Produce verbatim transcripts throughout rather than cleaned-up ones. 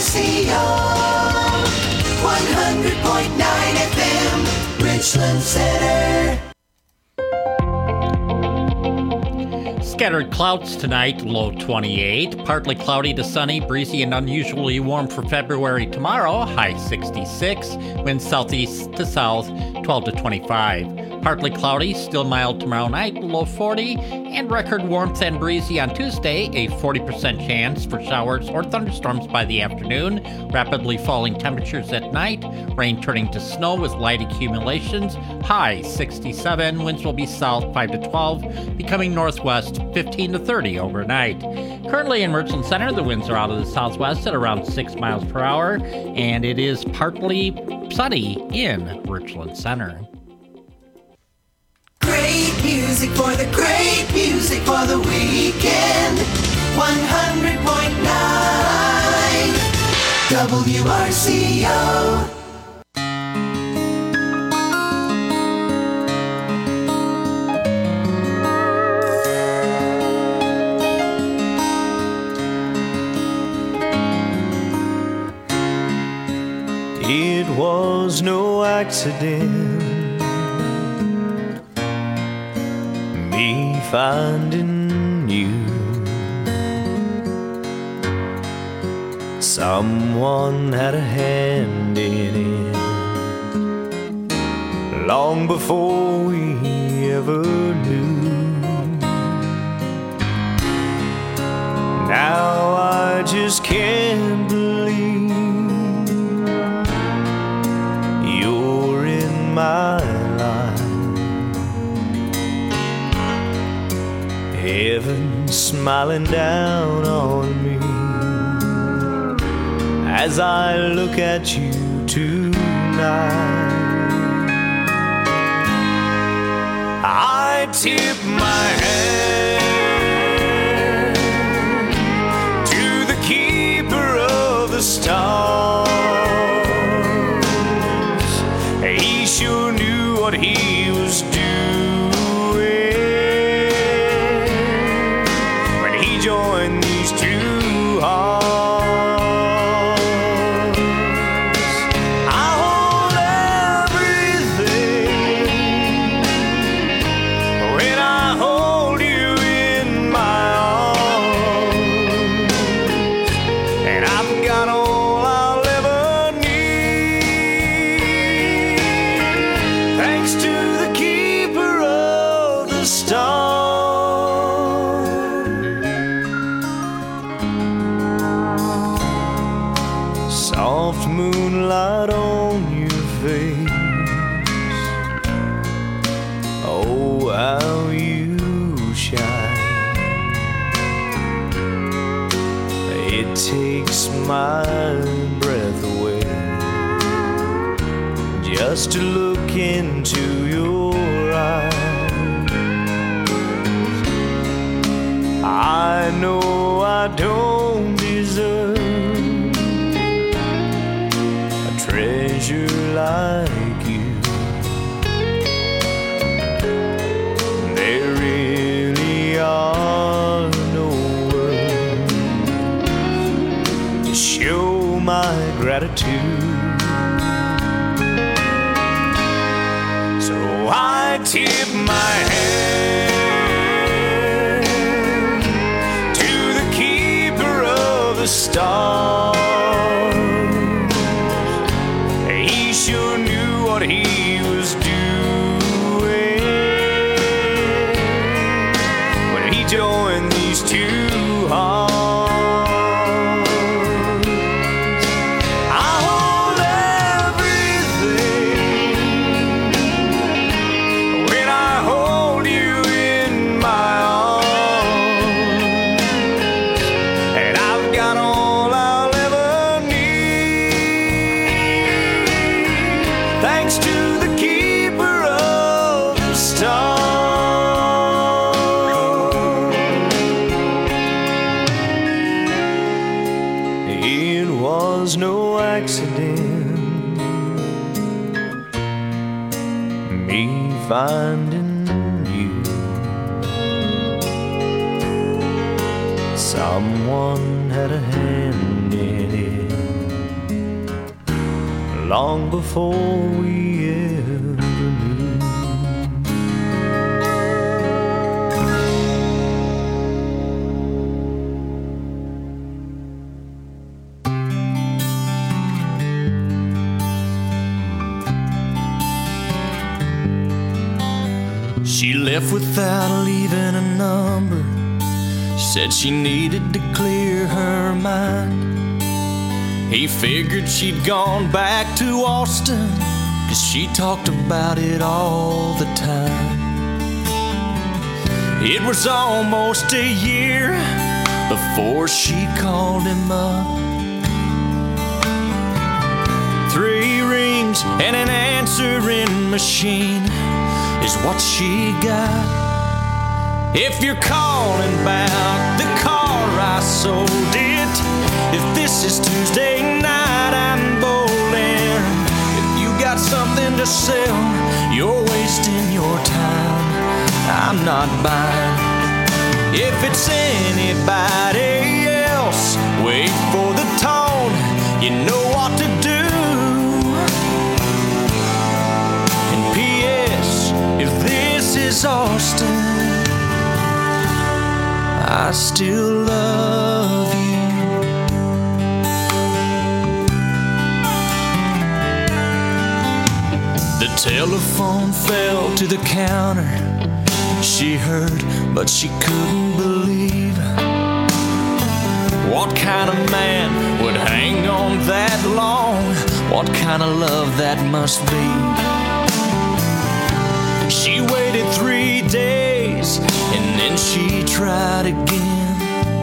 C O, one hundred point nine F M, Richland Center. Scattered clouds tonight, low twenty-eight. Partly cloudy to sunny, breezy and unusually warm for February tomorrow, high sixty-six. Winds southeast to south, twelve to twenty-five. Partly cloudy, still mild tomorrow night, low forty. And record warmth and breezy on Tuesday, a forty percent chance for showers or thunderstorms by the afternoon. Rapidly falling temperatures at night. Rain turning to snow with light accumulations, high sixty-seven. Winds will be south five to twelve, becoming northwest fifteen to thirty overnight. Currently in Richland Center, the winds are out of the southwest at around six miles per hour, and it is partly sunny in Richland Center. Great music for the great music for the weekend. one hundred point nine W R C O. It was no accident, me finding you. Someone had a hand in it long before we ever knew. Now I just can't believe you're in my life. Heaven smiling down on me as I look at you tonight. I tip my hand to the keeper of the stars. He sure knew what he was doing when he joined these two hearts. I hold everything when I hold you in my arms, and I've got all I'll ever need, thanks to the keeper of the stars. Soft moonlight on your face, oh how you shine. It takes my breath away just to look into your eyes. I know I don't deserve a treasure like you. There really are no words to show my gratitude. So I tip my hand to the keeper of the stars. He sure knew what he was doing when he joined these two hearts. I hold everything when I hold you in my arms, and I've got all I'll ever need, thanks to the keeper of the stars. It was no accident, me finding you. Someone had a hand in it long before we ever knew. She left without leaving a number. Said she needed to clear her mind. He figured she'd gone back to Austin, 'cause she talked about it all the time. It was almost a year before she called him up. Three rings and an answering machine is what she got. If you're calling about the car I sold it, if this is Tuesday night I'm bowling, if you got something to sell, you're wasting your time, I'm not buying. If it's anybody else, wait for the tone, you know what to do. And P S, if this is Austin, I still love you. The telephone fell to the counter. She heard, but she couldn't believe. What kind of man would hang on that long? What kind of love that must be? She waited three days and then she tried again.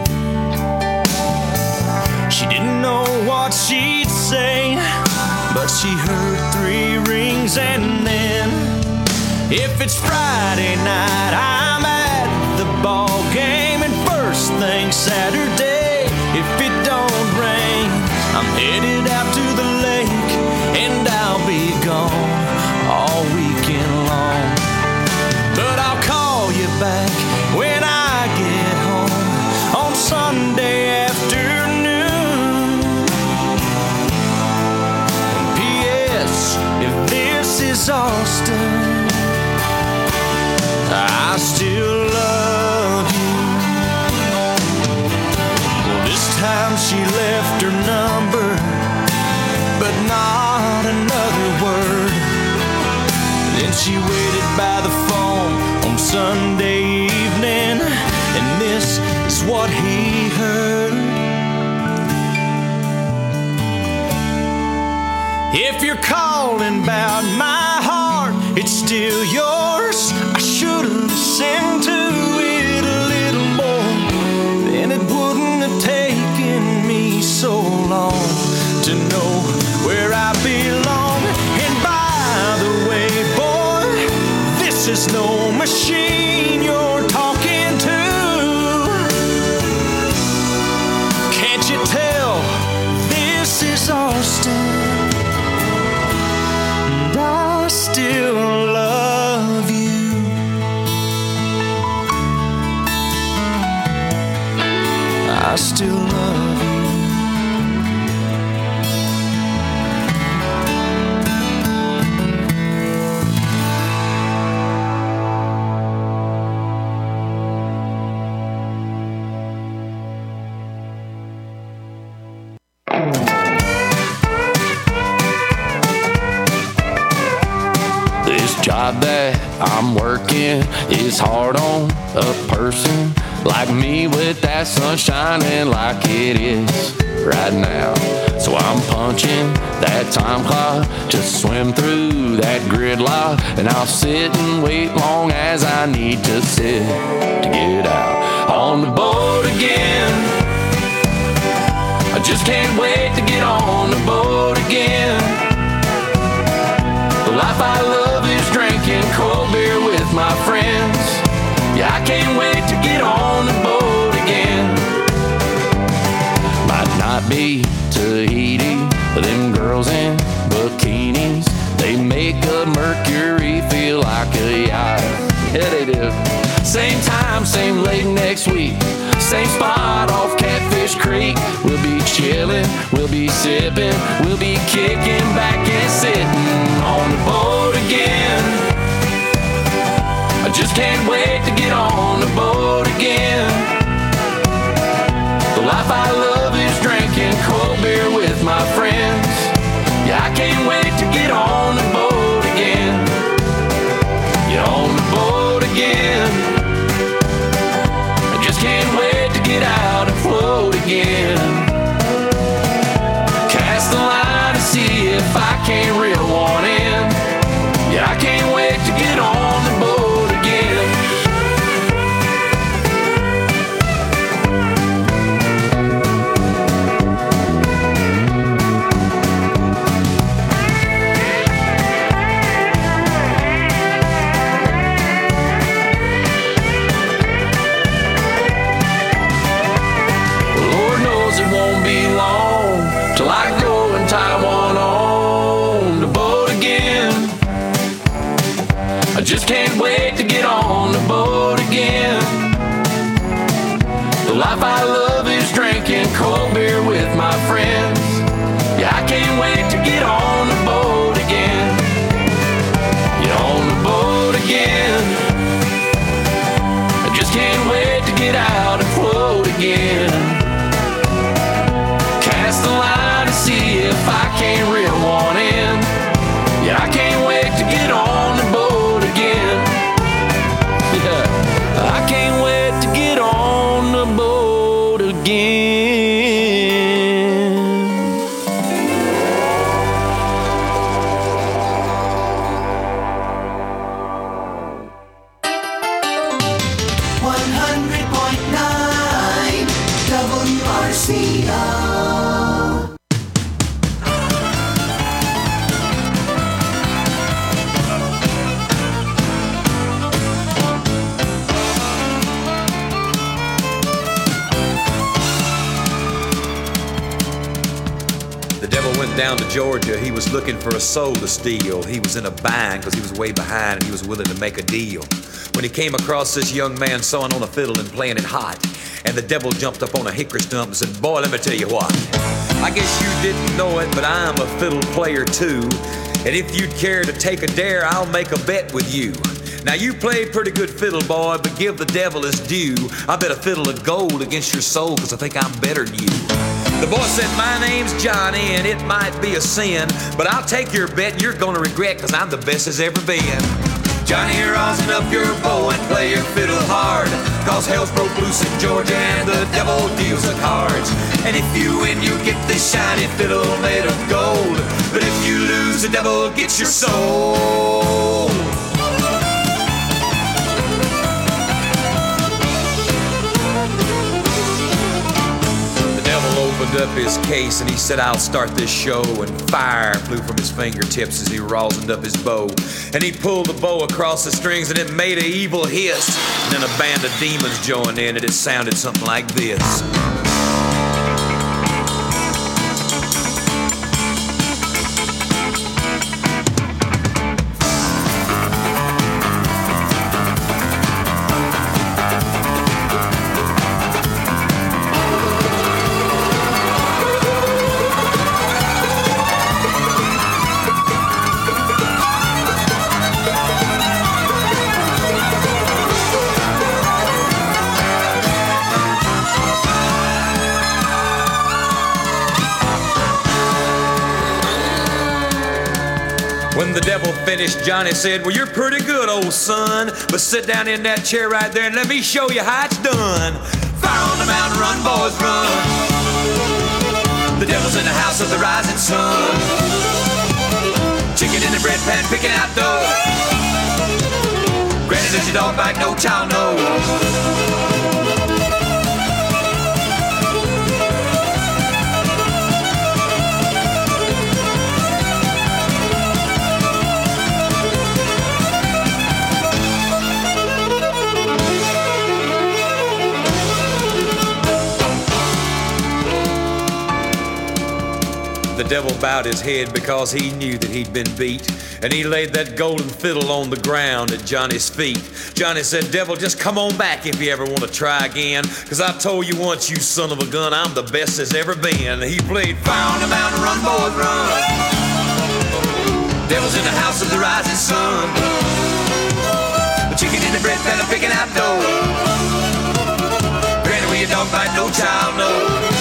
She didn't know what she'd say, but she heard three rings and then, if it's Friday night, I'm at the ball game, and first thing Saturday, if it don't rain, I'm headed out to the lake, and I'll be gone all weekend long. But I'll call you back when I get home on Sunday afternoon. And P S, if this is Austin, I still love you. Well, this time she left her number, but not another word. Then she waited by the phone on Sunday evening, and this is what he heard. If you're calling about my heart, it's still yours. I should have listened to it a little more, then it wouldn't have taken me so long to know where I belong. And by the way, boy, this is no machine you're talking to. Can't you tell this is Austin? And I still love you. I still love you. This job that I'm working is hard on a person like me with that sun shining like it is right now. So I'm punching that time clock, just swim through that gridlock, and I'll sit and wait long as I need to sit to get out on the boat again. I just can't wait to get on the boat again. The life I love is drinking cold beer with my friends. Yeah, I can't wait to get on the boat again. Might not be Tahiti, but them girls in bikinis, they make a Mercury feel like a yacht. Yeah, they do. Same time, same late next next week. Same spot off Catfish Creek. We'll be chillin', we'll be sippin', we'll be kicking back and sitting on the boat again. I just can't wait to get on the boat again. The life I love is drinking cold beer with my friends. Yeah, I can't wait to get on the boat again. Get on the boat again. I just can't wait to get out and float again. Cast the line to see if I can't reel one in. Yeah, I can't wait to get on the boat again. Lord knows it won't be long till I go and tie one on the boat again. I just can't wait to get on the boat again. The life I love is drinking cold beer with my friends. Yeah, I can't wait to get on the boat again. Get on the boat again. I just can't wait to get out and float again. Cast the line to see if I can't reel one in. Yeah, I can't wait to get on the boat again. Yeah, I can't wait to get on the boat again. one hundred point nine W R C O. The devil went down to Georgia. He was looking for a soul to steal. He was in a bind because he was way behind and he was willing to make a deal. When he came across this young man sawing on a fiddle and playing it hot, and the devil jumped up on a hickory stump and said, "Boy, let me tell you what. I guess you didn't know it, but I'm a fiddle player too. And if you'd care to take a dare, I'll make a bet with you. Now you played pretty good fiddle, boy, but give the devil his due. I bet a fiddle of gold against your soul, cause I think I'm better than you." The boy said, "My name's Johnny, and it might be a sin, but I'll take your bet and you're gonna regret, cause I'm the best there's ever been." "Johnny, rosin up your bow and play your fiddle hard, cause hell's broke loose in Georgia and the devil deals the cards. And if you win, you get this shiny fiddle made of gold, but if you lose, the devil gets your soul." Opened up his case and he said, "I'll start this show," and fire flew from his fingertips as he rosined up his bow. And he pulled the bow across the strings and it made an evil hiss. And then a band of demons joined in and it sounded something like this. When the devil finished, Johnny said, "Well, you're pretty good, old son, but sit down in that chair right there and let me show you how it's done. Fire on the mountain, run, boys, run. The devil's in the house of the rising sun. Chicken in the bread pan, picking out dough. Granny, does your dog bite? No child knows." The devil bowed his head because he knew that he'd been beat. and he laid that golden fiddle on the ground at Johnny's feet. Johnny said, "Devil, just come on back if you ever want to try again, cause I told you once, you son of a gun, I'm the best there's ever been." He played Fire on the Mountain, Run, Boys, Run. Devil's in the house of the rising sun. The chicken in the bread pan, picking out dough. Granny, where your dog bite, no child knows.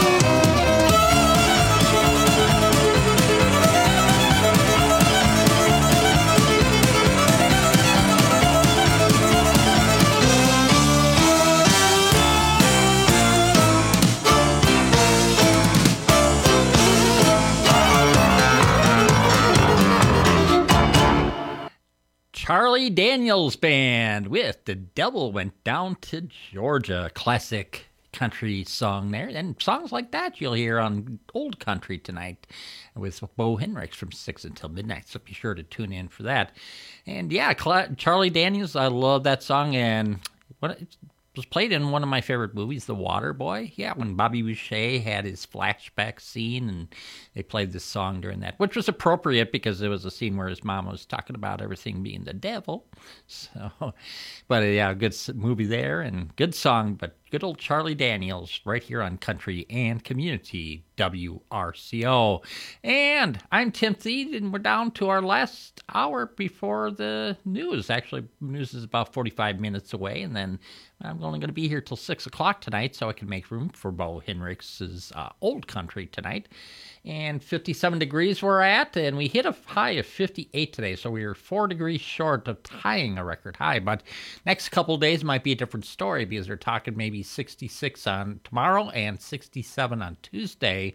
Charlie Daniels Band with The Devil Went Down to Georgia. Classic country song there. And songs like that you'll hear on Old Country tonight with Bo Henricks from six until midnight. So be sure to tune in for that. And yeah, Charlie Daniels, I love that song. And what it was played in one of my favorite movies, The Water Boy. Yeah, when Bobby Boucher had his flashback scene and they played this song during that, which was appropriate because there was a scene where his mom was talking about everything being the devil. So, but yeah, good movie there and good song, but good old Charlie Daniels right here on Country and Community W R C O. And I'm Tim Thede, and we're down to our last hour before the news. Actually, news is about forty-five minutes away, and then I'm only going to be here till six o'clock tonight so I can make room for Bo Henricks' uh, Old Country tonight. And fifty-seven degrees we're at, and we hit a high of fifty-eight today, so we were four degrees short of tying a record high. But next couple days might be a different story because they're talking maybe sixty-six on tomorrow and sixty-seven on Tuesday.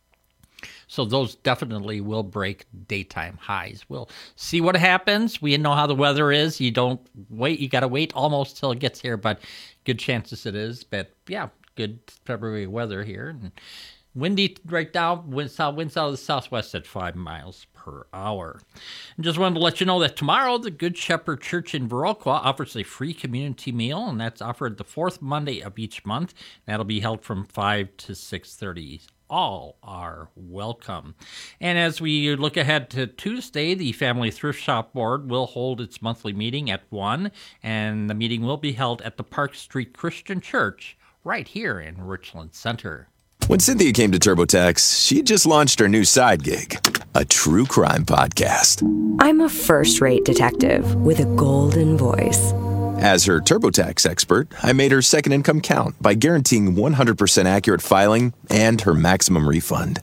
So those definitely will break daytime highs. We'll see what happens. We know how the weather is. You don't wait. You got to wait almost till it gets here, but good chances it is. But yeah, good February weather here. And windy right now, winds out, winds out of the southwest at five miles per hour. And just wanted to let you know that tomorrow, the Good Shepherd Church in Viroqua offers a free community meal, and that's offered the fourth Monday of each month. That'll be held from five to six thirty. All are welcome. And as we look ahead to Tuesday, the Family Thrift Shop Board will hold its monthly meeting at one, and the meeting will be held at the Park Street Christian Church right here in Richland Center. When Cynthia came to TurboTax, she just launched her new side gig, a true crime podcast. I'm a first-rate detective with a golden voice. As her TurboTax expert, I made her second income count by guaranteeing one hundred percent accurate filing and her maximum refund.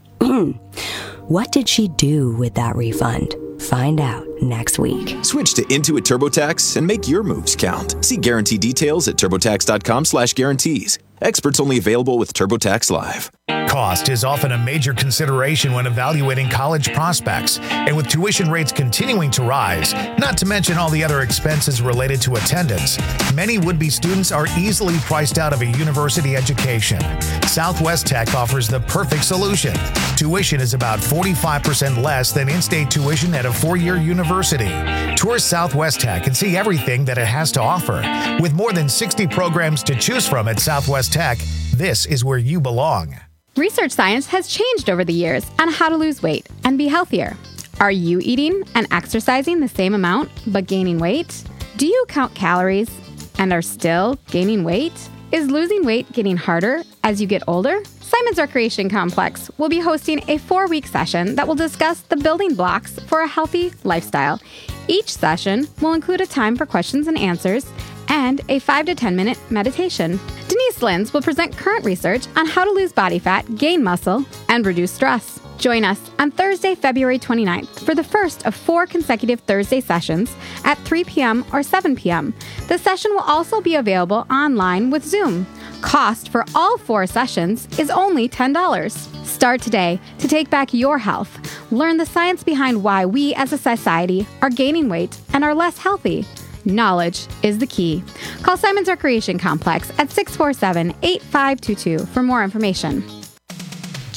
What did she do with that refund? Find out next week. Switch to Intuit TurboTax and make your moves count. See guarantee details at TurboTax.com slash guarantees. Experts only available with TurboTax Live. Cost is often a major consideration when evaluating college prospects, and with tuition rates continuing to rise, not to mention all the other expenses related to attendance, many would-be students are easily priced out of a university education. Southwest Tech offers the perfect solution. Tuition is about forty-five percent less than in-state tuition at a four-year university. Tour Southwest Tech and see everything that it has to offer. With more than sixty programs to choose from at Southwest Tech, this is where you belong. Research science has changed over the years on how to lose weight and be healthier. Are you eating and exercising the same amount but gaining weight? Do you count calories and are still gaining weight? Is losing weight getting harder as you get older? Simon's Recreation Complex will be hosting a four-week session that will discuss the building blocks for a healthy lifestyle. Each session will include a time for questions and answers and a five to ten minute meditation. Denise Lenz will present current research on how to lose body fat, gain muscle, and reduce stress. Join us on Thursday, February twenty-ninth for the first of four consecutive Thursday sessions at three p.m. or seven p.m. The session will also be available online with Zoom. Cost for all four sessions is only ten dollars. Start today to take back your health. Learn the science behind why we as a society are gaining weight and are less healthy. Knowledge is the key. Call Simon's Recreation Complex at six four seven, eight five two two for more information.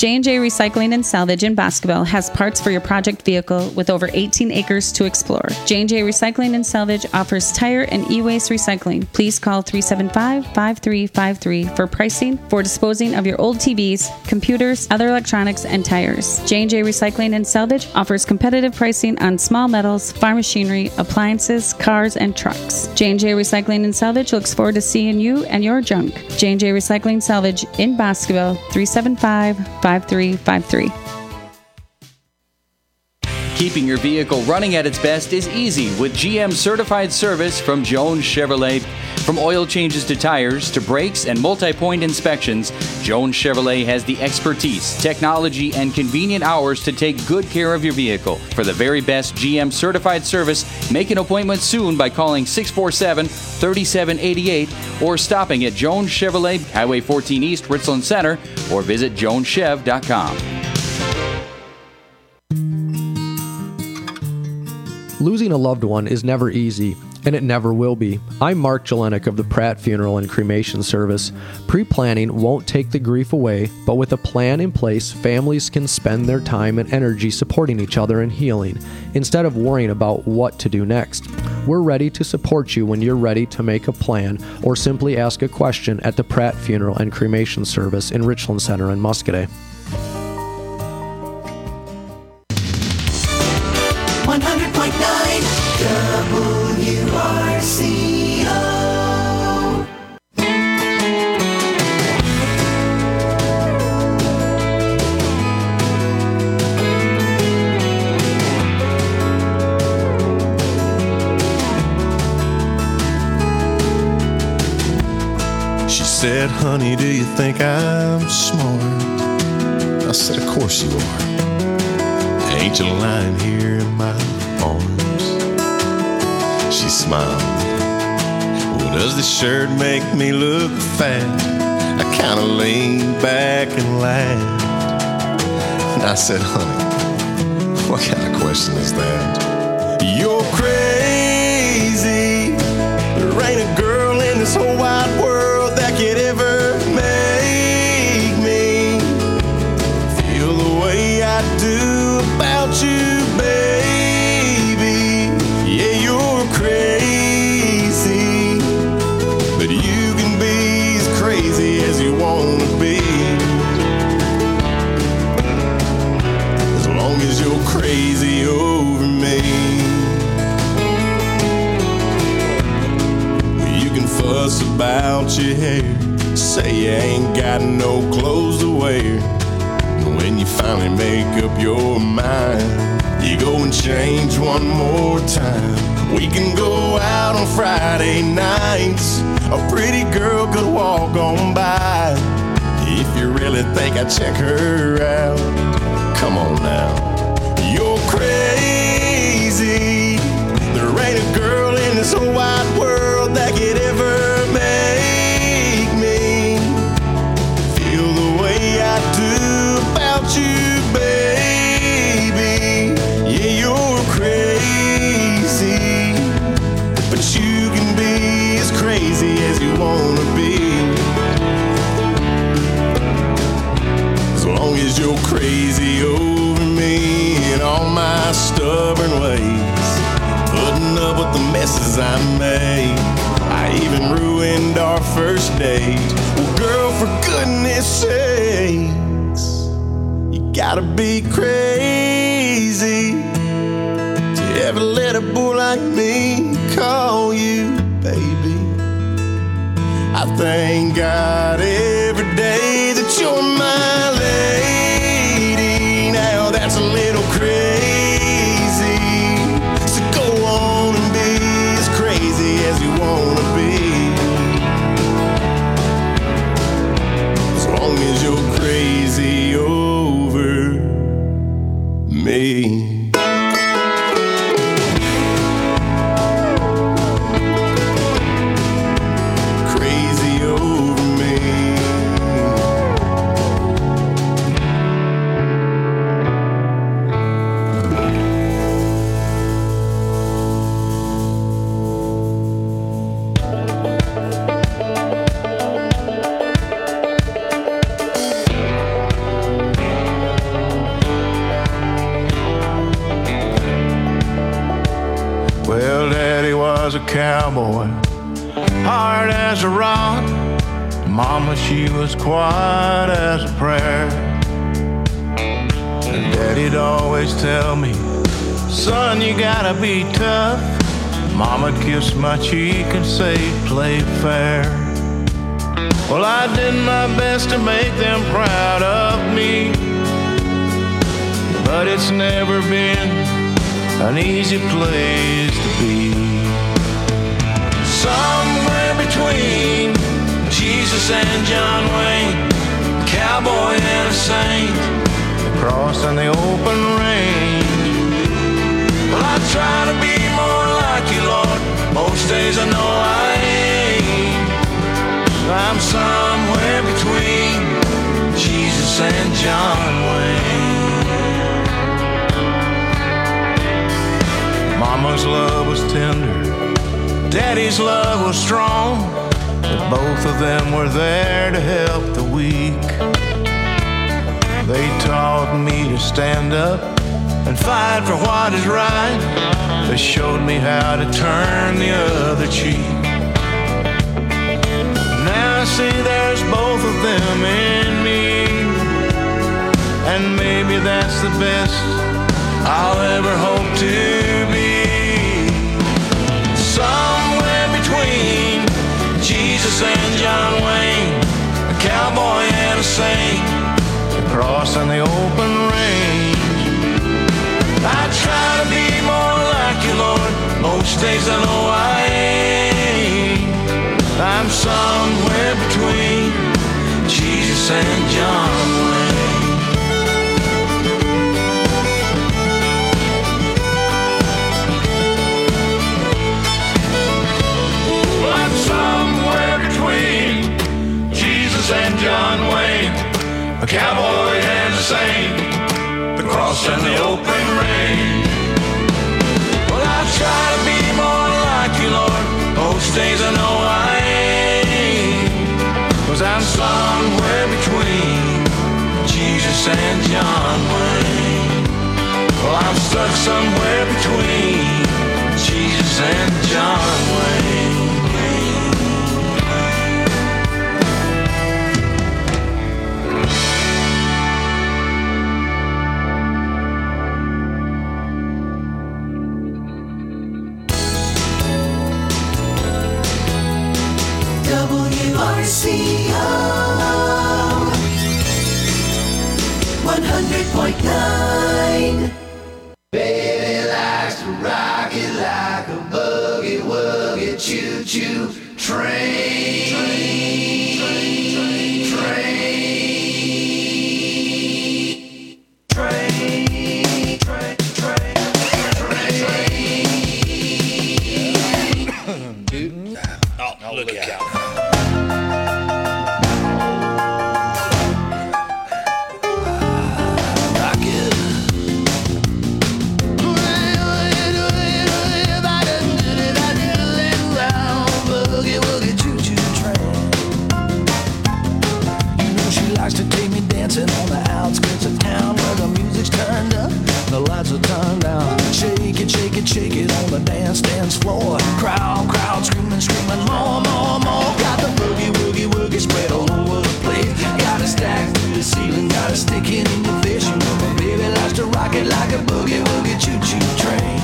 J and J Recycling and Salvage in Boscoville has parts for your project vehicle with over eighteen acres to explore. J and J Recycling and Salvage offers tire and e-waste recycling. Please call three seven five, five three five three for pricing for disposing of your old T Vs, computers, other electronics, and tires. J and J Recycling and Salvage offers competitive pricing on small metals, farm machinery, appliances, cars, and trucks. J and J Recycling and Salvage looks forward to seeing you and your junk. J and J Recycling Salvage in Boscoville, three seven five, five three five three. Keeping your vehicle running at its best is easy with G M certified service from Jones Chevrolet. From oil changes to tires to brakes and multi-point inspections, Jones Chevrolet has the expertise, technology, and convenient hours to take good care of your vehicle. For the very best G M certified service, make an appointment soon by calling six four seven, three seven eight eight or stopping at Jones Chevrolet, Highway fourteen East, Richland Center, or visit jones chev dot com. Losing a loved one is never easy, and it never will be. I'm Mark Jelenik of the Pratt Funeral and Cremation Service. Pre-planning won't take the grief away, but with a plan in place, families can spend their time and energy supporting each other and healing, instead of worrying about what to do next. We're ready to support you when you're ready to make a plan or simply ask a question at the Pratt Funeral and Cremation Service in Richland Center and Muscoda. one hundred point nine W R C O. She said, honey, do you think I'm smart? I said, of course you are. Ain't you lying here in my arms? She smiled. Well, does this shirt make me look fat? I kinda leaned back and laughed. And I said, honey, what kind of question is that? You're crazy. There ain't a girl in this whole wide world that could ever make me feel the way I do about you, baby. Yeah, you're crazy, but you can be as crazy as you want to be, as long as you're crazy over me. You can fuss about your hair, say you ain't got no clothes to wear. When you finally make up your mind, you go and change one more time. We can go out on Friday nights, a pretty girl could walk on by. If you really think I'd check her out, come on now. You're crazy. There ain't a girl in this whole wide world that could ever make me feel the way I do about you, baby. Yeah, you're crazy, but you can be as crazy as you wanna be, as long as you're crazy over me and all my stubborn ways, putting up with the messes I make. I even ruined our first date. Well, girl, for goodness sakes, you gotta be crazy to ever let a boy like me call you baby. I thank God every day that you're my lady. Now that's a little crazy, so go on and be as crazy as you wanna be, as long as you're crazy over me. Crazy over me. cowboy, hard as a rock. Mama, she was quiet as a prayer. And Daddy'd always tell me, son, you gotta be tough. Mama'd kiss my cheek and say, play fair. Well, I did my best to make them proud of me, but it's never been an easy place to be. Somewhere between Jesus and John Wayne, cowboy and a saint, crossing the open range. Well, I try to be more like you, Lord. Most days I know I ain't. I'm somewhere between Jesus and John Wayne. Mama's love was tender, Daddy's love was strong, but both of them were there to help the weak. They taught me to stand up and fight for what is right. They showed me how to turn the other cheek. Now I see there's both of them in me, and maybe that's the best I'll ever hope to be. Somewhere between Jesus and John Wayne, a cowboy and a saint, crossing the open range. I try to be more like you, Lord. Most days I know I ain't. I'm somewhere between Jesus and John Wayne. Well, I'm somewhere between Jesus and John Wayne, a cowboy and a saint, the cross and the open range. Well, I try to be more like you, Lord. Most days I know I ain't, 'cause I'm somewhere between Jesus and John Wayne. Well, I'm stuck somewhere between Jesus and John Wayne. W R C O one hundred point nine. Baby likes to rock it like a boogie woogie choo choo train. Train, train, train, train, train, train, train. Oh, look out. Dancing on the outskirts of town where the music's turned up, the lights are turned down. Shake it, shake it, shake it on the dance dance floor. Crowd, crowd screaming, screaming, more, more, more. Got the boogie, woogie, woogie spread all over the place. Got it stacked to the ceiling, got it sticking in your face. You know my baby likes to rock it like a boogie, woogie, choo choo train.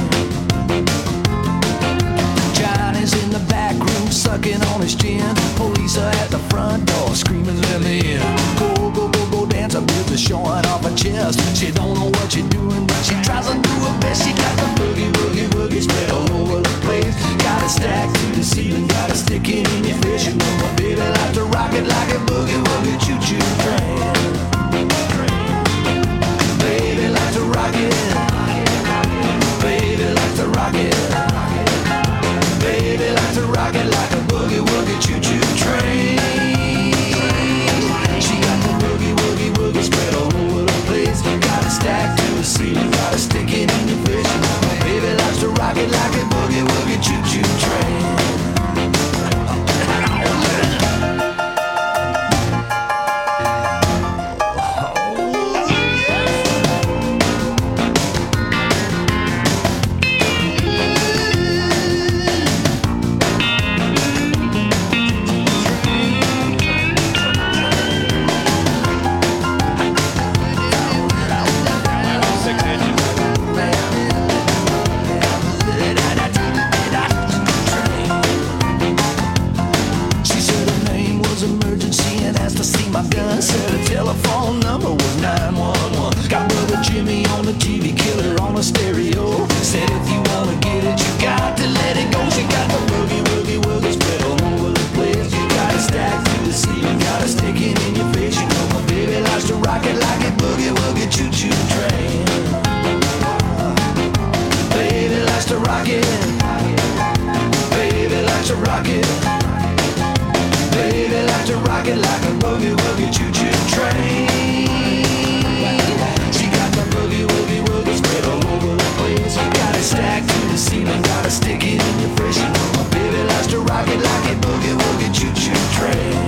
Johnny's in the back room sucking on his chin. Police are at the front door screaming, let me in. Go, go, go, go dance. A business showing off her chest. She don't know what she's doing, but she tries to do her best. She got the boogie, boogie, boogie spread all over the place. Got it stacked to the ceiling, got it sticking in your face. You know my baby likes to rock it like a boogie, woogie, choo choo train. Baby likes to rock it. Baby likes to rock it. Baby likes to rock it like a boogie, woogie, choo choo train. She got the boogie, woogie, woogie spread all over the place. Got it stacked to the ceiling, got it sticking in your face. My baby likes to rock it like a boogie, woogie, choo choo train. see my gun. Said the telephone number was nine one one. Got brother Jimmy on the T V, killer on the stereo. Said if you wanna get it, you got to let it go. She got the boogie, woogie, woogie spread all over the place. You gotta stack through the ceiling, gotta stick it in your face. You know my baby likes to rock it like a boogie, woogie, choo-choo train. Baby likes to rock it. Baby likes to rock it. Baby likes to rock it like a boogie, woogie, choo-choo train. She got the boogie, woogie, woogie spread all over the place. You gotta stack to the ceiling, gotta stick it in your face. You know my baby likes to rock it like a boogie, woogie, choo-choo train.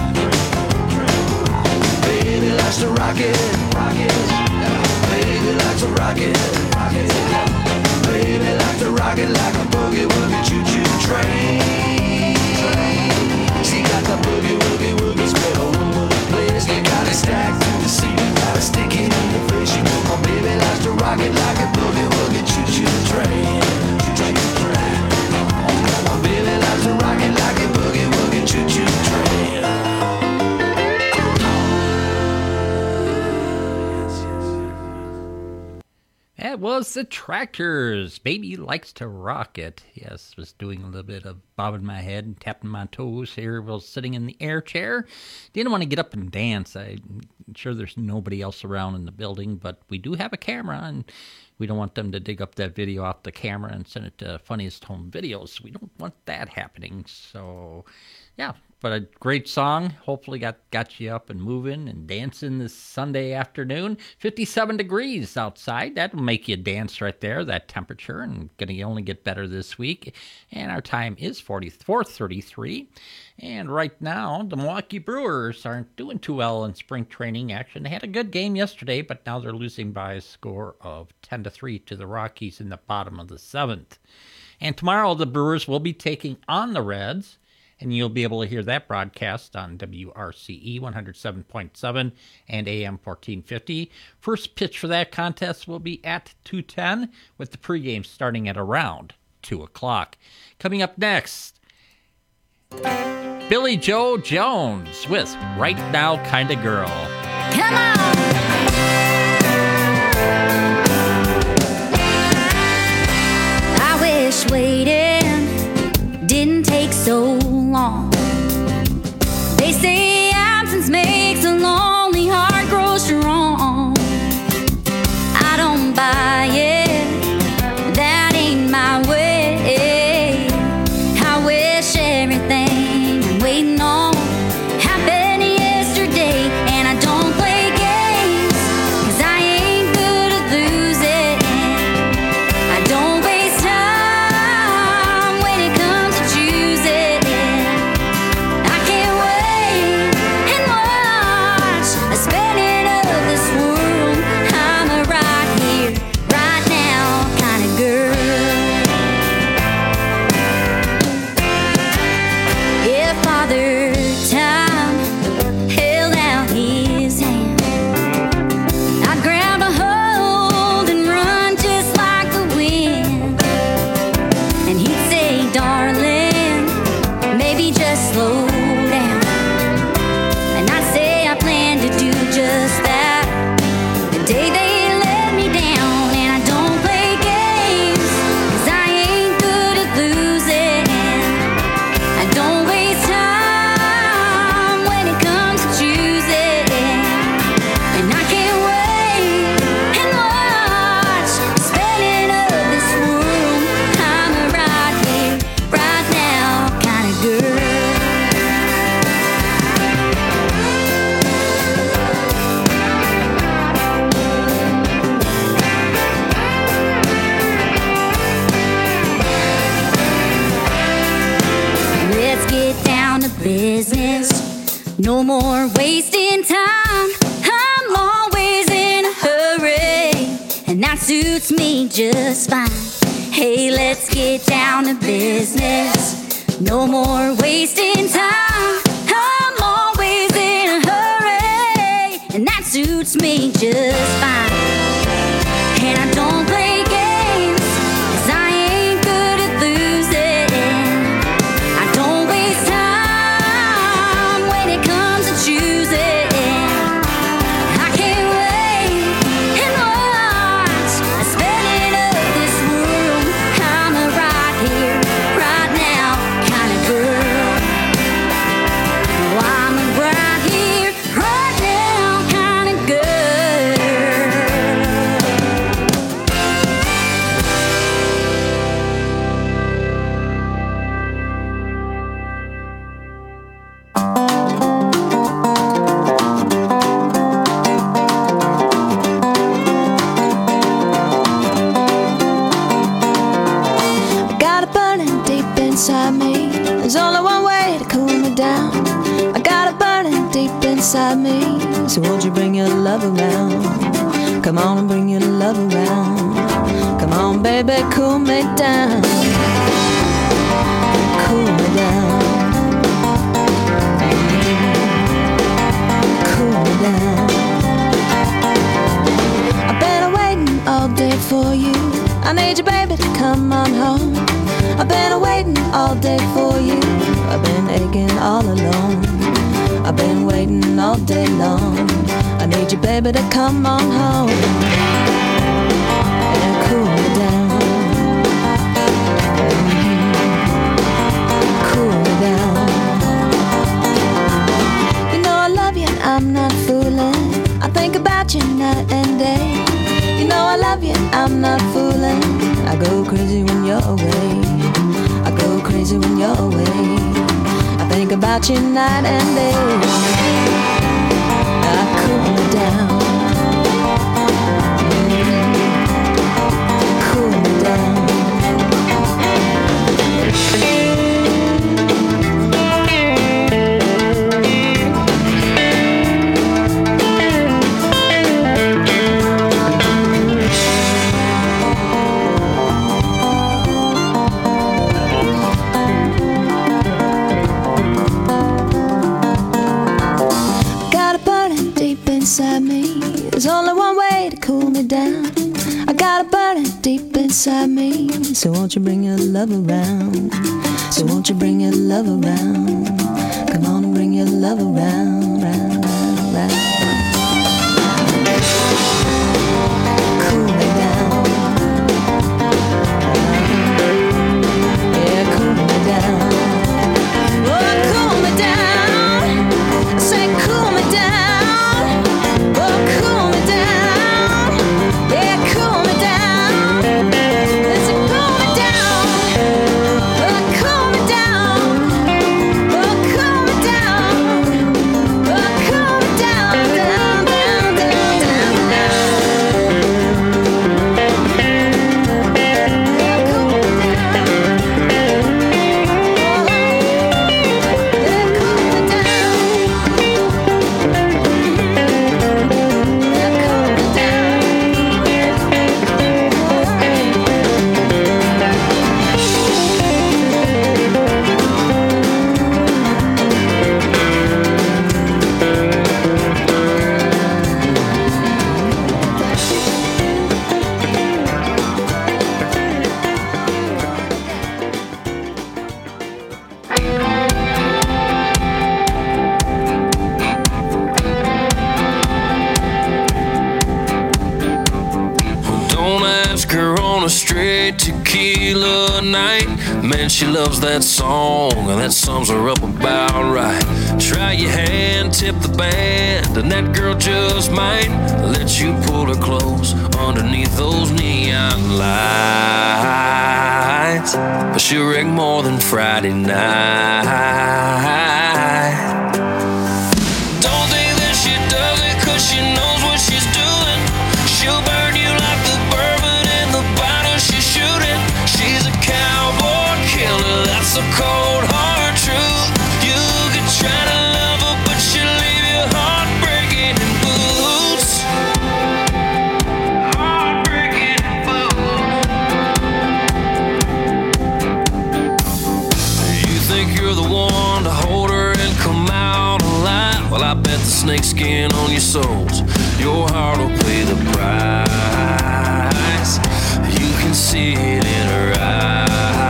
Baby likes to rock it, rock it. Baby likes to rock it, rock it. Baby likes to rock it like a boogie, woogie, choo-choo train. She got the boogie, woogie, woogie spread all over the place. You gotta stack to the ceiling, gotta stick it in your face. You know my baby likes to rock it like a boogie, woogie, choo-choo train. My baby likes to rock it like a boogie, woogie, choo-choo train. That was the Tractors. Baby likes to rock it. Yes, was doing a little bit of bobbing my head and tapping my toes here while sitting in the air chair. Didn't want to get up and dance. I'm sure there's nobody else around in the building, but we do have a camera, and we don't want them to dig up that video off the camera and send it to Funniest Home Videos. We don't want that happening. So, yeah. But a great song. Hopefully got, got you up and moving and dancing this Sunday afternoon. fifty-seven degrees outside. That'll make you dance right there, that temperature, and going to only get better this week. And our time is forty-four thirty-three. And right now, the Milwaukee Brewers aren't doing too well in spring training action. They had a good game yesterday, but now they're losing by a score of ten to three to the Rockies in the bottom of the seventh. And tomorrow, the Brewers will be taking on the Reds. And you'll be able to hear that broadcast on W R C E one oh seven point seven and A M fourteen fifty. First pitch for that contest will be at two ten, with the pregame starting at around two o'clock. Coming up next, Billy Joe Jones with Right Now Kinda Girl. Come on! I wish waiting didn't take so long. They say absence makes a lonely heart grow strong. I don't buy it, that ain't my way. I wish everything I'm waiting on happened yesterday. And I don't play games, 'cause I ain't good at losing. I don't waste time when it comes to choosing. I can't wait and watch a spinning of this world. I'm a right here, right now kind of girl. If Father Time held out his hand, I'd grab a hold and run just like the wind. And he'd say, darling, maybe just slow down. And I'd say I plan to do just that the day they let me down. And I don't play games, 'cause I ain't good at losing. I don't waste time when it comes to choosing. And I can't wait and watch the spinning of this world. I'm a right here, right now kind of girl. Let's get down to business. No more wasting time. I'm always in a hurry, and that suits me just fine. Hey, let's get down to business. No more wasting time. I'm always in a hurry, and that suits me just fine. And I don't play games, 'cause I ain't good at losing. I don't waste time when it comes to choosing. inside me. So won't you bring your love around? Come on and bring your love around. Come on, baby, cool me down. Cool me down. Cool me down. I've been waiting all day for you. I need you, baby, to come on home. I've been waiting all day for you. I've been aching all alone. I've been waiting all day long. I need you, baby, to come on home and cool me down. Mm-hmm. Cool me down. You know I love you, I'm not fooling. I think about you night and day. You know I love you, I'm not fooling. I go crazy when you're away. I go crazy when you're away. I think about you night and day. I cool me down. Cool me down. Inside me, there's only one way to cool me down. I got a burning deep inside me. So won't you bring your love around? So won't you bring your love around? Come on and bring your love around, round, round, round. Cool me down. Yeah, cool me down. Oh, cool me down. I say cool me down. Man, she loves that song, and that sums her up about right. Try your hand, tip the band, and that girl just might let you pull her close underneath those neon lights. But she'll wreck more than Friday night. Don't think that she does it 'cause she knows what she's doing. She'll burn you like the bourbon in the bottle she's shooting. She's a cowboy killer, that's a cold hard truth. You could try to love her, but she'll leave you heartbreaking in boots. Heartbreaking in boots. You think you're the one to hold her and come out alive? Well, I bet the snakeskin on your soles, your heart will pay the price. You can see it in her eyes.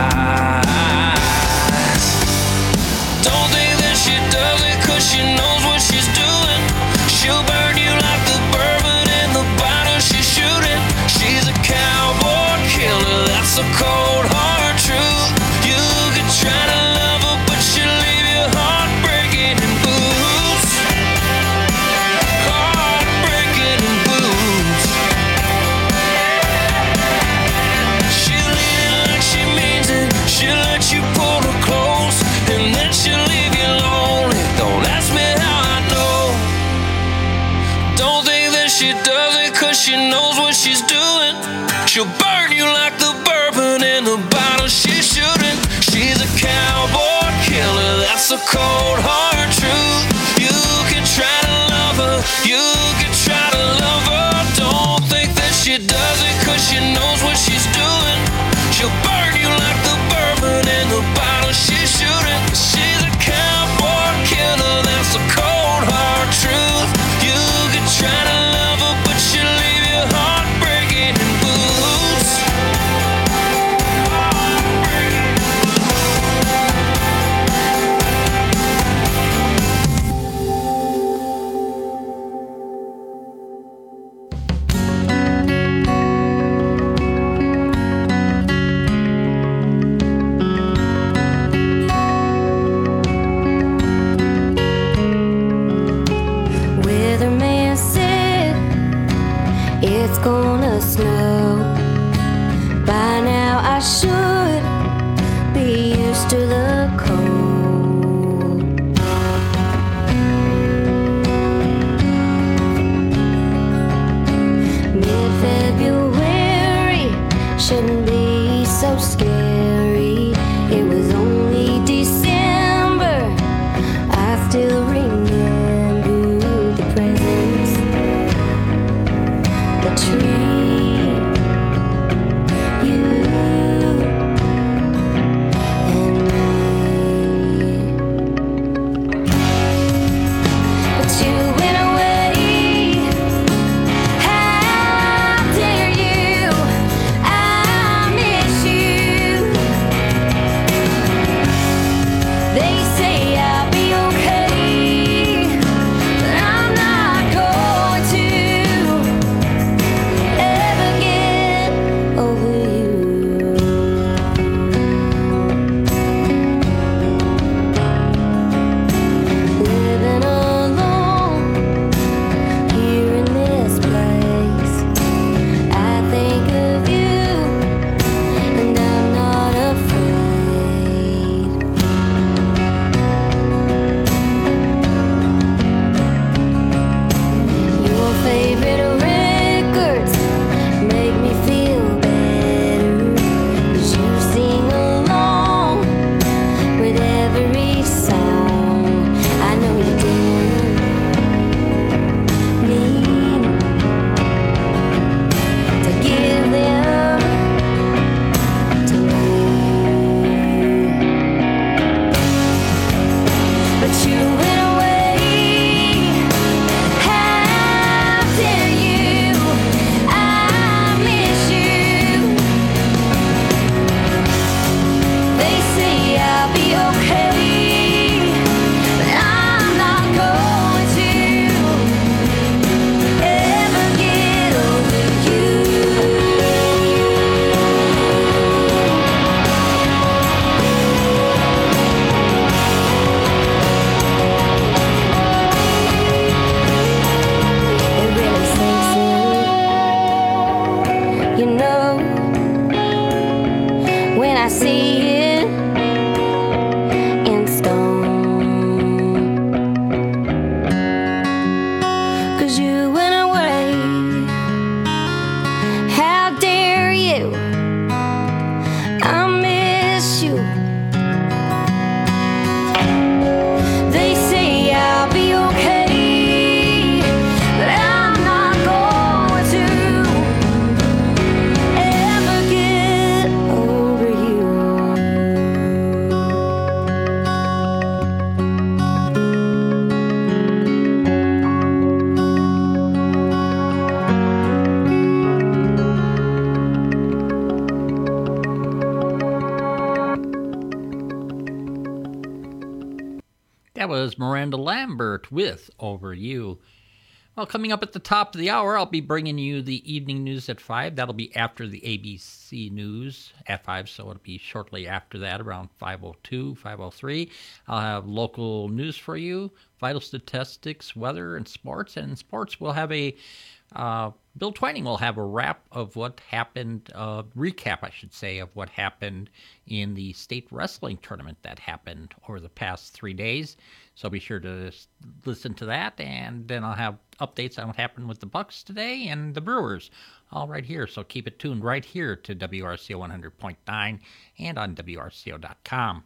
She knows what she's doing. She'll burn you like the bourbon in the bottle she's shooting. She's a cowboy killer, that's a cold hard truth. You could try to love her, but she'll leave you heartbreaking in boots. Heartbreaking in boots. She'll leave it like she means it. She'll let you pull her close, and then she'll leave you lonely. Don't ask me how I know. Don't think that she does it 'cause she knows what she's doing. She'll burn you like the bourbon in the bottle she's shooting. She's a cowboy killer, that's a cold hard truth. You can try to It's gonna snow. By now I should be used to the cold. Mid-February shouldn't be so scary. It was only December. I still remember the presents, the tree, you and me. But you went away. How dare you? I miss you. They say I'll be okay, but I'm not going to ever get over you. Living alone here in this place, I think of you and I'm not afraid. Your favorite records make me feel better, 'cause you sing along with every song. I know you didn't mean to give them to me, but you went away. How dare you? I miss you. They say I'll be okay, but I'm not going to ever get over you. It really sinks in, you know, when I see it in stone. 'Cause you went away. How dare you? I miss you. They say I'll be okay, but I'm not going to ever get over you. That was Miranda Lambert with Over You. Well, coming up at the top of the hour, I'll be bringing you the evening news at five. That'll be after the A B C News at five, so it'll be shortly after that, around five oh two, five oh three. I'll have local news for you, vital statistics, weather, and sports. And in sports, we'll have a... Uh, Bill Twining will have a wrap of what happened, uh, recap, I should say, of what happened in the state wrestling tournament that happened over the past three days. So be sure to s- listen to that, and then I'll have updates on what happened with the Bucks today and the Brewers, all right here. So keep it tuned right here to W R C O one hundred point nine and on W R C O dot com.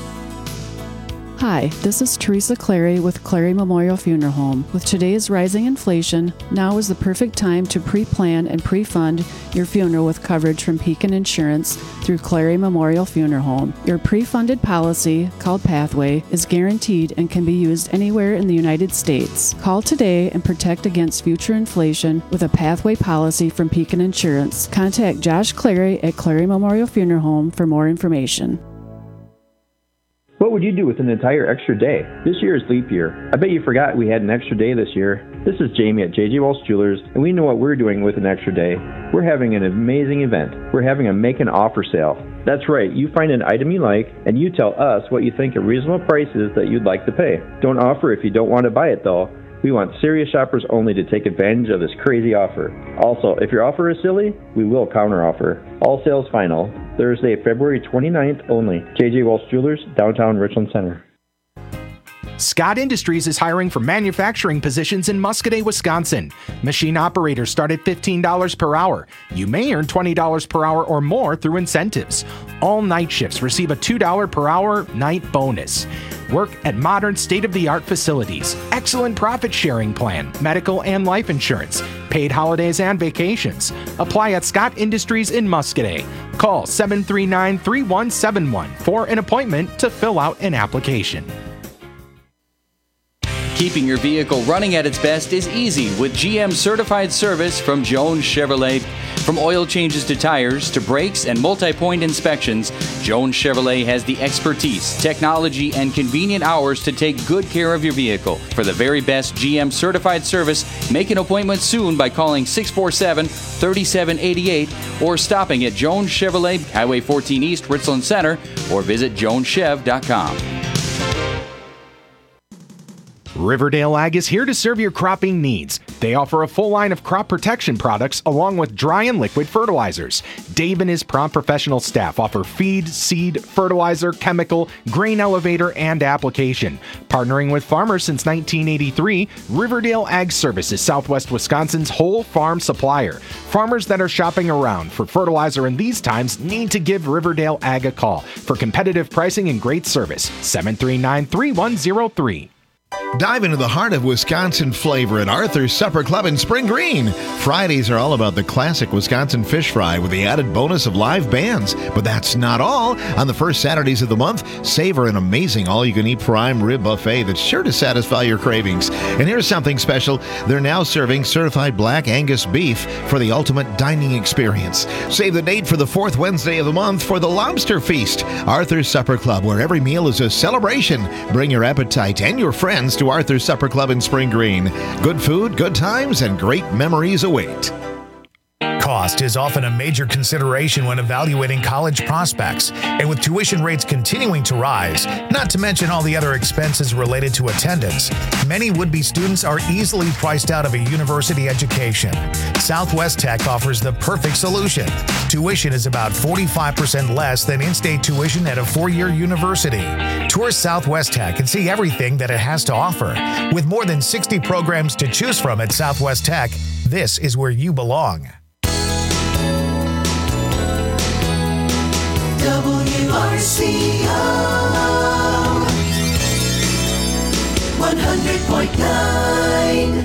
Hi, this is Teresa Clary with Clary Memorial Funeral Home. With today's rising inflation, now is the perfect time to pre-plan and pre-fund your funeral with coverage from Pekin Insurance through Clary Memorial Funeral Home. Your pre-funded policy, called Pathway, is guaranteed and can be used anywhere in the United States. Call today and protect against future inflation with a Pathway policy from Pekin Insurance. Contact Josh Clary at Clary Memorial Funeral Home for more information. What would you do with an entire extra day? This year is leap year. I bet you forgot we had an extra day this year. This is Jamie at J J Walsh Jewelers, and we know what we're doing with an extra day. We're having an amazing event. We're having a make an offer sale. That's right, you find an item you like, and you tell us what you think a reasonable price is that you'd like to pay. Don't offer if you don't want to buy it though. We want serious shoppers only to take advantage of this crazy offer. Also, if your offer is silly, we will counteroffer. All sales final. Thursday, February twenty-ninth only. J J Walsh Jewelers, downtown Richland Center. Scott Industries is hiring for manufacturing positions in Muscadet, Wisconsin. Machine operators start at fifteen dollars per hour. You may earn twenty dollars per hour or more through incentives. All night shifts receive a two dollars per hour night bonus. Work at modern state-of-the-art facilities. Excellent profit sharing plan, medical and life insurance, paid holidays and vacations. Apply at Scott Industries in Muscadet. Call seven three nine, three one seven one for an appointment to fill out an application. Keeping your vehicle running at its best is easy with G M certified service from Jones Chevrolet. From oil changes to tires to brakes and multi-point inspections, Jones Chevrolet has the expertise, technology, and convenient hours to take good care of your vehicle. For the very best G M certified service, make an appointment soon by calling six four seven, three seven eight eight or stopping at Jones Chevrolet, Highway fourteen East, Richland Center, or visit jones chev dot com. Riverdale Ag is here to serve your cropping needs. They offer a full line of crop protection products along with dry and liquid fertilizers. Dave and his prompt professional staff offer feed, seed, fertilizer, chemical, grain elevator, and application. Partnering with farmers since nineteen eighty-three, Riverdale Ag Service is Southwest Wisconsin's whole farm supplier. Farmers that are shopping around for fertilizer in these times need to give Riverdale Ag a call for competitive pricing and great service. seven three nine, three one zero three. Dive into the heart of Wisconsin flavor at Arthur's Supper Club in Spring Green. Fridays are all about the classic Wisconsin fish fry with the added bonus of live bands. But that's not all. On the first Saturdays of the month, savor an amazing all-you-can-eat prime rib buffet that's sure to satisfy your cravings. And here's something special. They're now serving certified black Angus beef for the ultimate dining experience. Save the date for the fourth Wednesday of the month for the Lobster Feast. Arthur's Supper Club, where every meal is a celebration. Bring your appetite and your friends to Arthur's Supper Club in Spring Green. Good food, good times, and great memories await. Cost is often a major consideration when evaluating college prospects, and with tuition rates continuing to rise, not to mention all the other expenses related to attendance, many would-be students are easily priced out of a university education. Southwest Tech offers the perfect solution. Tuition is about forty-five percent less than in-state tuition at a four-year university. Tour Southwest Tech and see everything that it has to offer. With more than sixty programs to choose from at Southwest Tech, this is where you belong. W R C O one hundred point nine.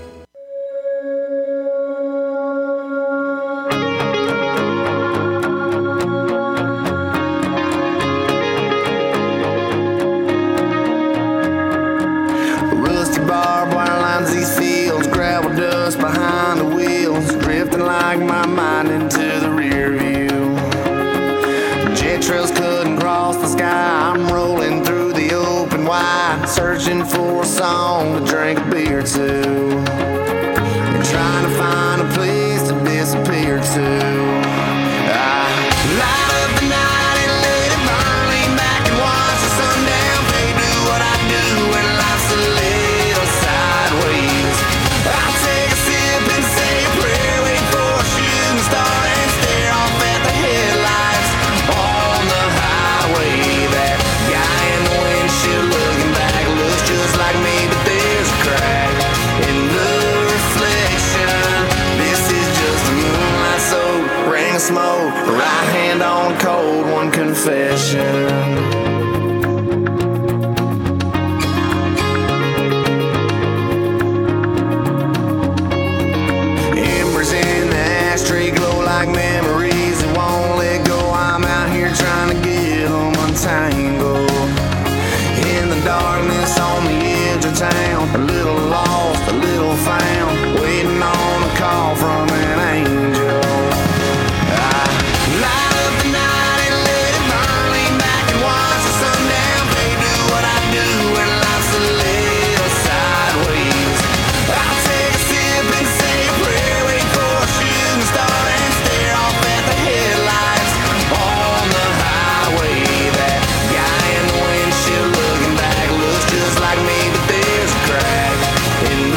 Rusty barbed wire lines these fields, gravel dust behind the wheels, drifting like my mind into the rear view. Jet trails couldn't cross the sky. I'm rolling through the open wide, searching for a song to drink a beer to, and trying to find a place to disappear to. I light up the night and let it burn, lean back and watch the sundown fade. Do what I do when life's a little sideways. I'll take a sip and say a prayer, wait for a shooting star and stare off at the headlights on the highway. That guy in the windshield looking back looks just like me, but there's a crack in the reflection. This is just a moonlight soaked ring of smoke, right hand on a cold one confession. Like memories that won't let go. I'm out here trying to get them untangled. In the darkness on the edge of town, a little lost, a little found, waiting on a call from an angel. I light up the night and let it burn, lean back and watch the sundown fade. Do what I do when life's a little sideways. I'll take a sip and say a prayer, wait for a shooting star and stare off at the headlights on the highway. That guy in the windshield looking back looks just like me, but there's a crack in the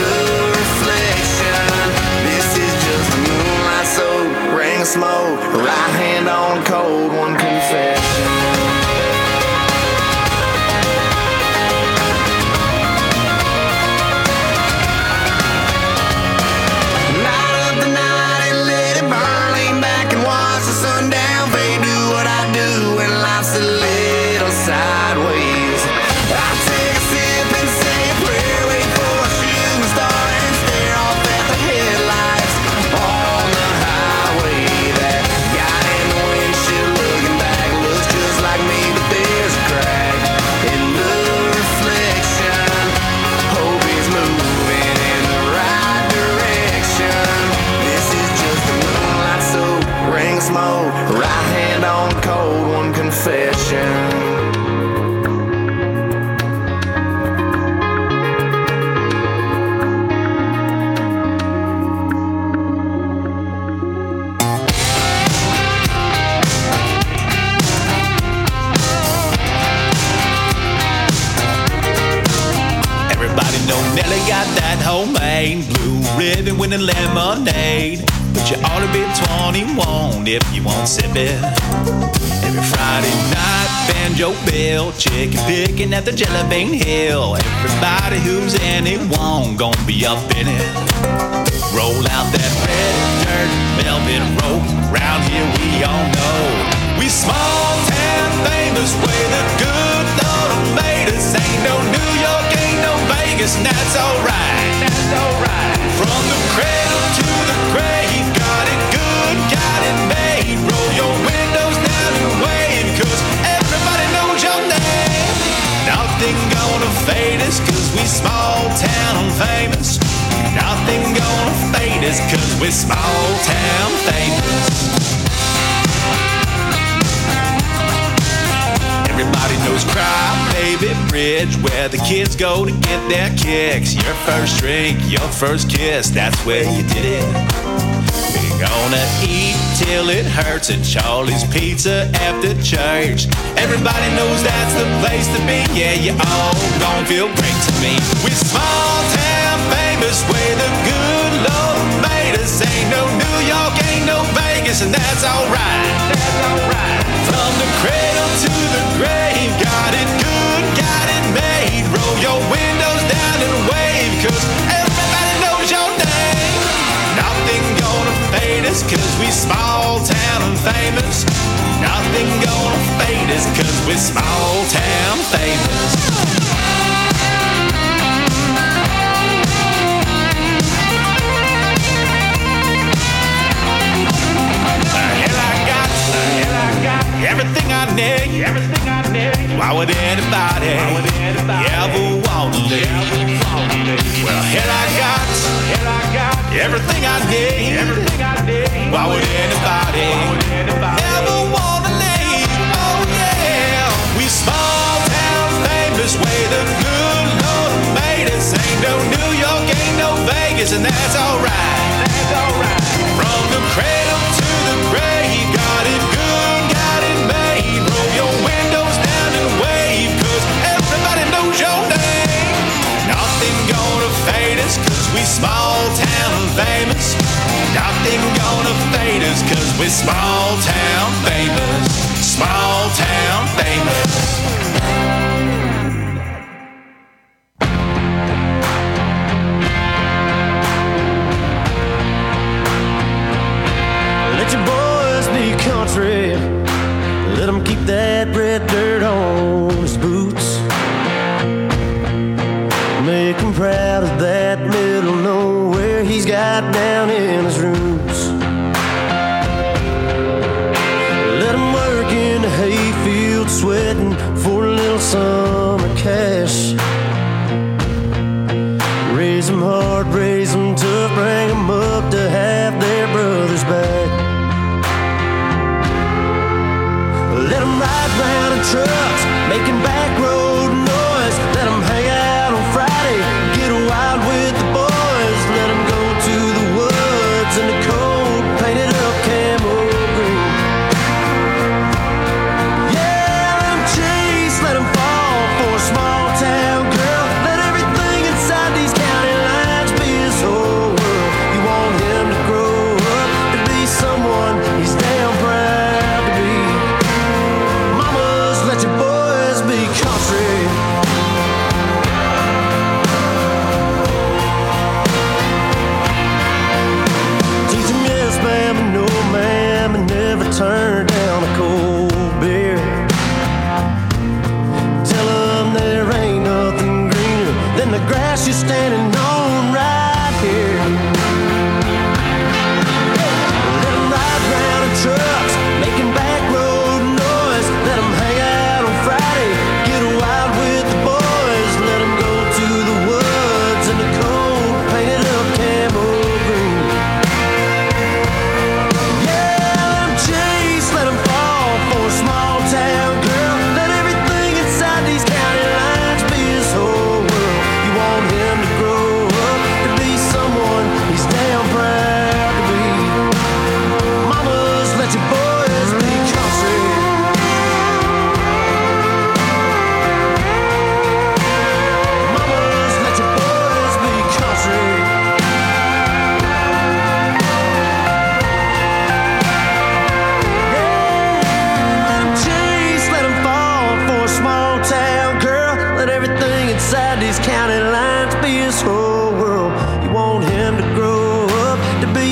profession. Nelly got that homemade blue ribbon with a lemonade. But you ought to be twenty-one if you want sip it. Every Friday night, Banjo Bill, chicken picking at the Jelly Bean Hill. Everybody who's anyone gonna be up in it. Roll out that red dirt velvet rope. Round here we all know we small town famous, way the good Lord made us. Ain't no New York, ain't no Vegas, and that's alright. That's alright. From the cradle to the grave, got it good, got it made. Roll your windows down and wave, 'cause everybody knows your name. Nothing gonna fade us, 'cause we small town famous. Nothing gonna fade us, 'cause we small town famous. Everybody knows Cry Baby Bridge, where the kids go to get their kicks. Your first drink, your first kiss, that's where you did it. We're gonna eat till it hurts at Charlie's Pizza after church. Everybody knows that's the place to be. Yeah, you all gon' feel great to me. We small town famous, where the good Lord made us. Ain't no New York, ain't no Vegas, and that's alright. That's alright. From the cradle to the grave, got it good, got it made. Roll your windows down and wave, 'cause everybody knows your name. Nothing gonna fade us, 'cause we small town famous. Nothing gonna fade us, 'cause we small town famous. Everything I need, everything I need. Why would anybody, Why would anybody ever want to live? Well, here I got, here I got everything I need, everything I need. Why would anybody, Why would anybody ever want to leave? Oh yeah, we small town famous, way the good Lord made us. Ain't no New York, ain't no Vegas, and that's alright. That's alright. From the cradle to the grave, got it good, got it made. Roll your windows down and wave, 'cause everybody knows your name. Nothing gonna fade us, 'cause we small town famous. Nothing gonna fade us, 'cause we small town famous. Small town famous. Let him keep that red dirt on his boots. Make him proud of that middle nowhere he's got down in his roots. Let him work in the hayfield, sweating for a little summer cash. Raise him hard, raise him tough, bring him up to have their brothers back. Let them ride round in trucks, making back road noise. Let them hang out on Friday, get wild with the boys. Let them go to the woods in the cold, painted up camo green. Yeah, let them chase, let them fall for a small town girl. Let everything inside these county lines be his whole world. You want him to grow up to be someone he's damn proud to be. Let your boy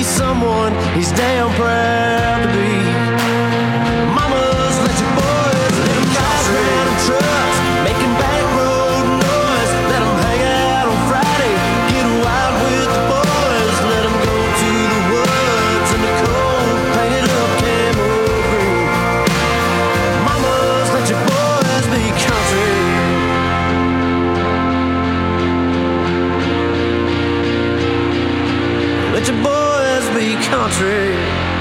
someone he's damn proud to be. Mamas, let your boys, let them ride around in trucks, making back road noise. Let them hang out on Friday, get wild with the boys. Let them go to the woods in the cold, painted up camo green. Mamas, let your boys be country. Let your boys be country.